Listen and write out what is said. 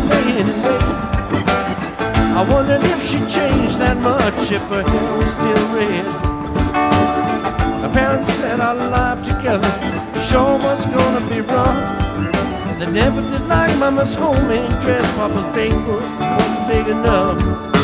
laying in wait. I wondered if she changed that much, if her hair was still red. My parents said our life together sure was gonna be rough. They never did like Mama's homemade dress. Papa's big book wasn't big enough.